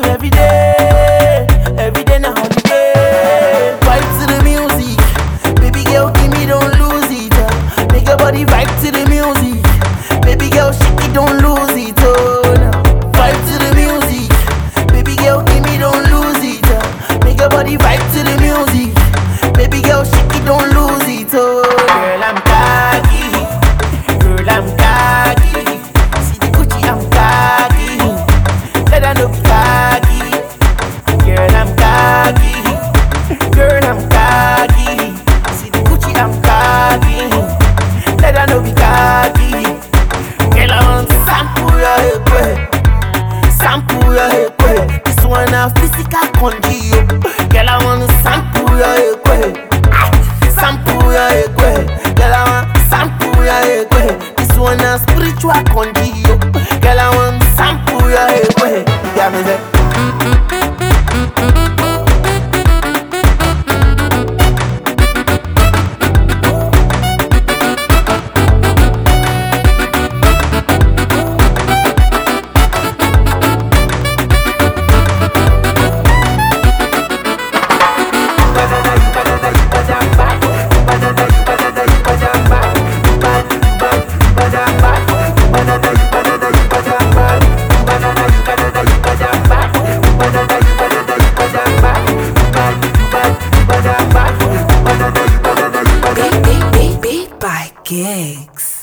every day na holiday. Vibe to the music, baby girl, give me, don't lose it. Make your body vibe to the music, baby girl, shake it, don't lose it. Oh, no. Vibe to the music, baby girl, give me, don't lose it. Make your body vibe to the music, baby girl, shake it, don't lose it. Oh, girl, I'm cocky, girl, I'm cocky. See the Gucci, I'm cocky. Let her know be cocky. Girl, I'm cocky. Girl, I'm cocky. See the Gucci, I'm cocky. Let her know be cocky. Girl, I want sample your hip, sample your hip. This one a physical condio. Girl, I want sample your hip, sample your hip. Girl, I want sample your hip. This one a spiritual condio. Girl, I want sample your hip. Yeah, me say. Beat by Gigs.